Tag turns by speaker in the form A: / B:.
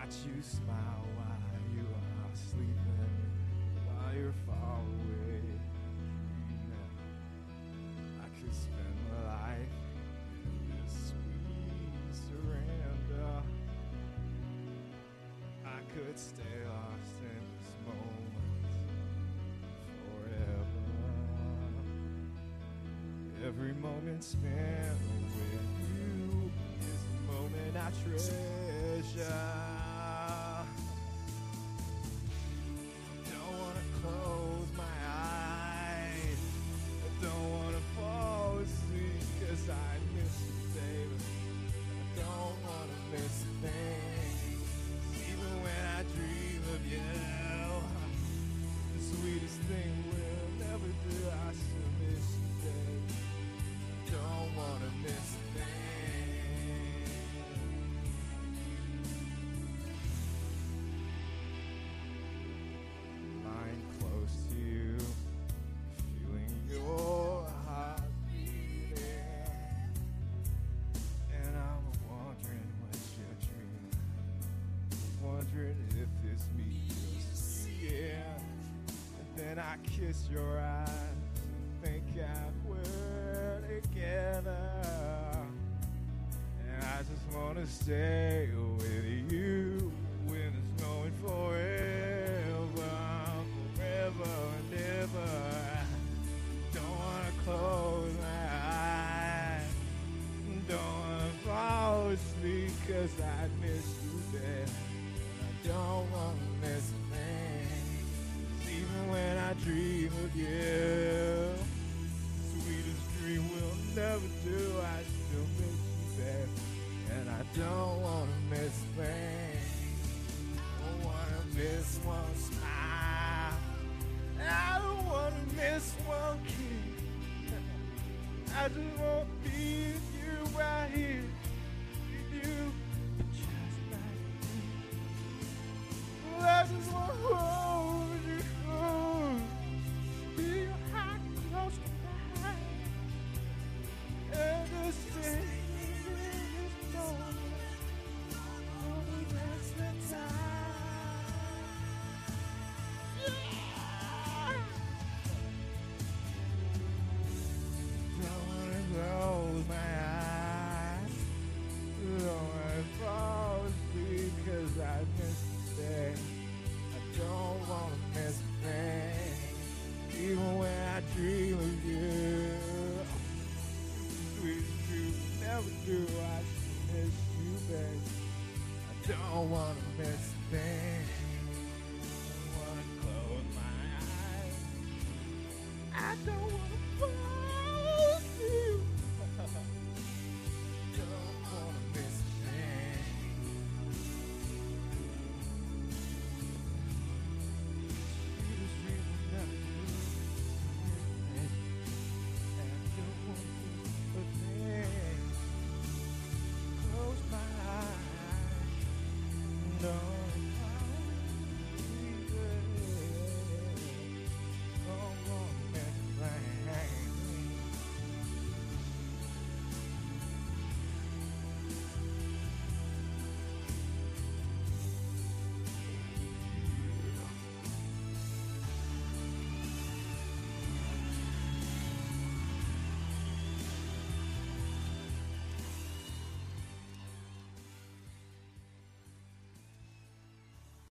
A: watch you smile while you are sleeping, while you're far away. I could spend my life in this sweet surrender. I could stay lost in this moment forever. Every moment spent with you is the moment I treasure. Don't wanna close my eyes. I don't wanna fall asleep 'cause I miss you, baby. I don't wanna miss a thing. Even when I dream of you, the sweetest thing we'll never do. I still miss you, baby. Don't wanna miss a thing. Lying close to you, feeling your heart beating, and I'm wondering what you're dreaming. Wondering if it's me you're seeing. And then I kiss your eyes and think that we're together. And I just wanna stay with you when it's going forever, forever and ever. Don't wanna close my eyes. Don't wanna fall asleep 'cause I miss you, babe. I don't wanna miss a thing. 'Cause even when I dream of you, sweetest dream we'll never do, I still miss you, babe. And I don't wanna miss a thing. Don't wanna miss one smile. I don't wanna miss one kiss. I just wanna be with you right here.